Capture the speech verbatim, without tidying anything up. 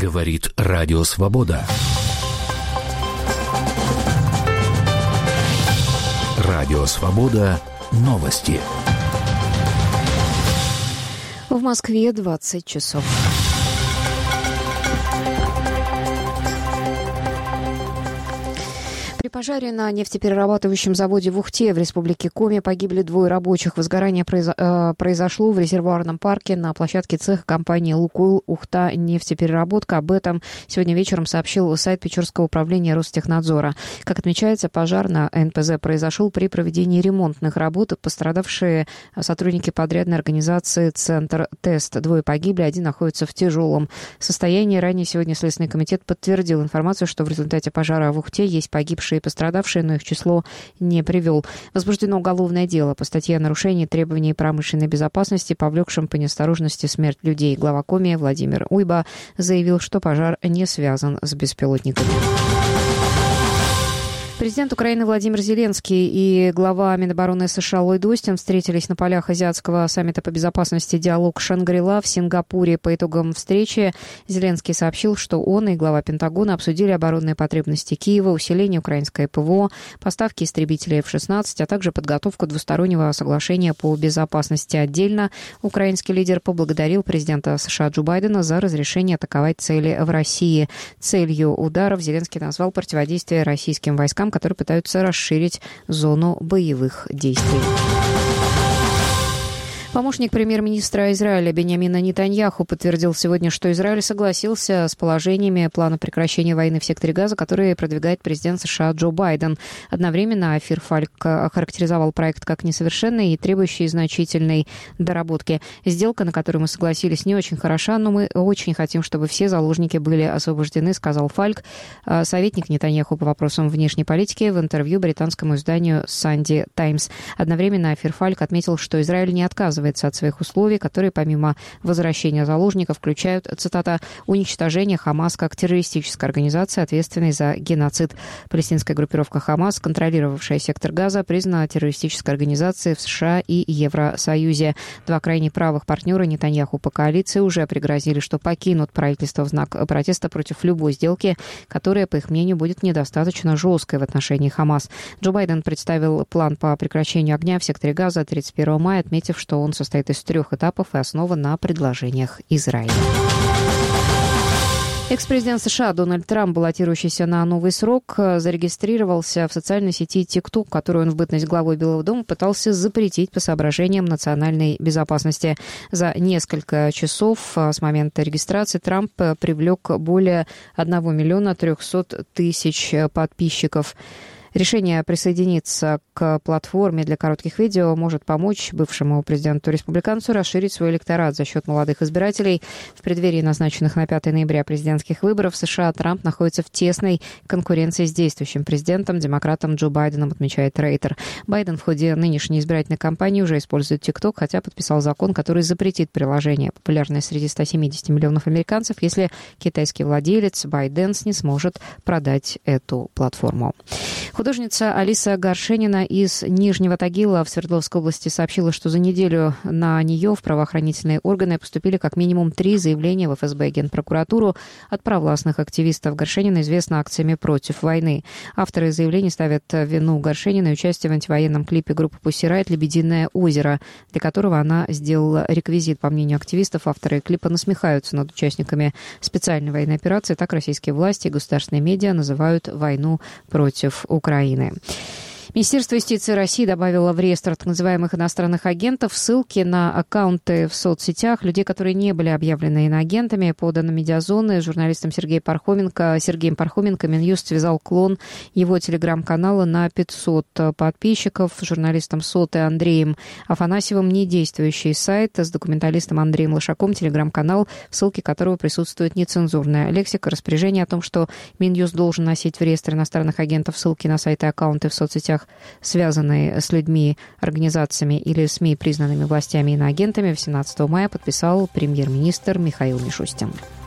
Говорит Радио Свобода. Радио Свобода. Новости. В Москве двадцать часов. При пожаре на нефтеперерабатывающем заводе в Ухте в республике Коми погибли двое рабочих. Возгорание произо- э, произошло в резервуарном парке на площадке цеха компании «Лукойл Ухта нефтепереработка». Об этом сегодня вечером сообщил сайт Печорского управления Ростехнадзора. Как отмечается, пожар на эн пэ зэ произошел при проведении ремонтных работ. Пострадавшие сотрудники подрядной организации «Центр Тест». Двое погибли, один находится в тяжелом состоянии. Ранее сегодня Следственный комитет подтвердил информацию, что в результате пожара в Ухте есть погибшие и пострадавшие, но их число не привел. Возбуждено уголовное дело по статье о нарушении требований промышленной безопасности, повлекшем по неосторожности смерть людей. Глава Коми Владимир Уйба заявил, что пожар не связан с беспилотниками. Президент Украины Владимир Зеленский и глава Минобороны США Ллойд Остин встретились на полях азиатского саммита по безопасности «Диалог Шангри-Ла» в Сингапуре. По итогам встречи Зеленский сообщил, что он и глава Пентагона обсудили оборонные потребности Киева, усиление украинской пэ вэ о, поставки истребителей эф шестнадцать, а также подготовку двустороннего соглашения по безопасности. Отдельно украинский лидер поблагодарил президента США Джо Байдена за разрешение атаковать цели в России. Целью ударов Зеленский назвал противодействие российским войскам, которые пытаются расширить зону боевых действий. Помощник премьер-министра Израиля Биньямин Нетаньяху подтвердил сегодня, что Израиль согласился с положениями плана прекращения войны в секторе Газа, которые продвигает президент США Джо Байден. Одновременно Офир Фальк охарактеризовал проект как несовершенный и требующий значительной доработки. Сделка, на которую мы согласились, не очень хороша, но мы очень хотим, чтобы все заложники были освобождены, сказал Фальк, советник Нетаньяху по вопросам внешней политики, в интервью британскому изданию «Санди Таймс». Одновременно Офир Фальк отметил, что Израиль не отказывается от своих условий, которые помимо возвращения заложников включают, цитата, «уничтожение Хамас как террористической организации, ответственной за геноцид». Палестинская группировка Хамас, контролировавшая сектор Газа, признана террористической организацией в США и Евросоюзе. Два крайне правых партнера Нетаньяху по коалиции уже пригрозили, что покинут правительство в знак протеста против любой сделки, которая, по их мнению, будет недостаточно жесткой в отношении Хамас. Джо Байден представил план по прекращению огня в секторе Газа тридцать первого мая, отметив, что он состоит из трех этапов и основан на предложениях Израиля. Экс-президент США Дональд Трамп, баллотирующийся на новый срок, зарегистрировался в социальной сети TikTok, которую он в бытность главой Белого дома пытался запретить по соображениям национальной безопасности. За несколько часов с момента регистрации Трамп привлек более одного миллиона трехсот тысяч подписчиков. Решение присоединиться к платформе для коротких видео может помочь бывшему президенту-республиканцу расширить свой электорат за счет молодых избирателей. В преддверии назначенных на пятое ноября президентских выборов в США Трамп находится в тесной конкуренции с действующим президентом, демократом Джо Байденом, отмечает Рейтер. Байден в ходе нынешней избирательной кампании уже использует TikTok, хотя подписал закон, который запретит приложение, популярное среди ста семидесяти миллионов американцев, если китайский владелец ByteDance не сможет продать эту платформу. Художница Алиса Горшенина из Нижнего Тагила в Свердловской области сообщила, что за неделю на нее в правоохранительные органы поступили как минимум три заявления в эф эс бэ и Генпрокуратуру от провластных активистов. Горшенина известна акциями против войны. Авторы заявлений ставят вину Горшенина и участие в антивоенном клипе группы Pussy Riot «Лебединое озеро», для которого она сделала реквизит. По мнению активистов, авторы клипа насмехаются над участниками специальной военной операции. Так российские власти и государственные медиа называют войну против Украины. Министерство юстиции России добавило в реестр так называемых иностранных агентов ссылки на аккаунты в соцсетях людей, которые не были объявлены иноагентами. По данным «Медиазоны», с журналистом Сергеем Пархоменко, Сергеем Пархоменко Минюст связал клон его телеграм-канала на пятьсот подписчиков. С журналистом СОТы Андреем Афанасьевым недействующий сайт, с документалистом Андреем Лошаком телеграм-канал, в ссылке которого присутствует нецензурная лексика. Распоряжение о том, что Минюст должен носить в реестр иностранных агентов ссылки на сайты и аккаунты в соцсетях, связанные с людьми, организациями или СМИ, признанными властями иноагентами, восемнадцатого мая подписал премьер-министр Михаил Мишустин.